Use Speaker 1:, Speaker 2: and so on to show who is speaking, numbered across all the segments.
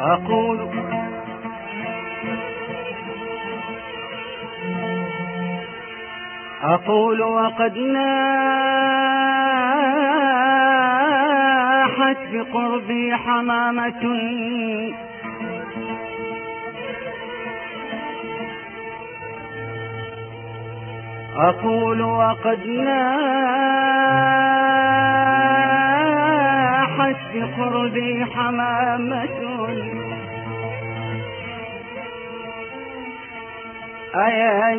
Speaker 1: أقول وقد ناحت بقربي حمامة أقول وقد ناحت بقربي حمامة أيا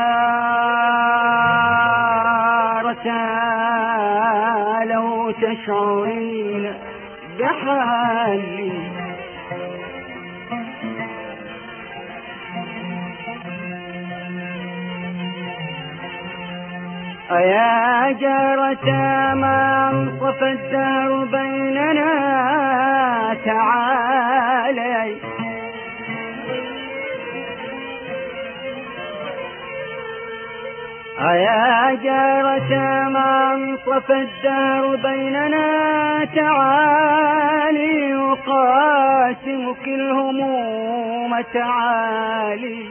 Speaker 1: جارتا لو تشعرين بحالي أيا جارتا ما انصف الدهر بيننا تعالي أيا جارتا ما انصف الدهر بيننا تعالي أقاسمك الهموم تعالي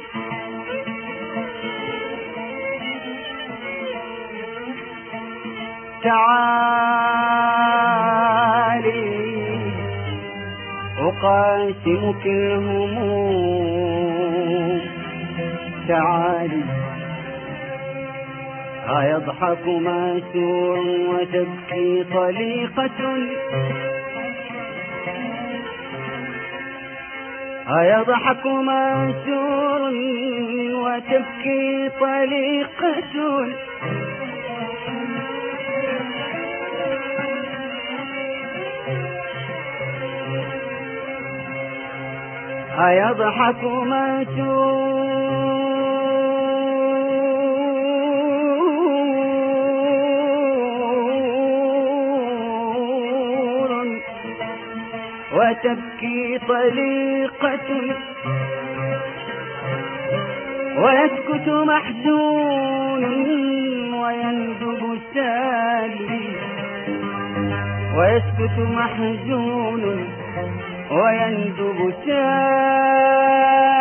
Speaker 1: تعالي أقاسمك الهموم تعالي أيضحك ماسور وتبكي طليقة أيضحك ماسور وتبكي طليقة أيضحك ماسور وتبكي طليقة ويسكت محزون ويندب سالي ويسكت محزون ويندب سالي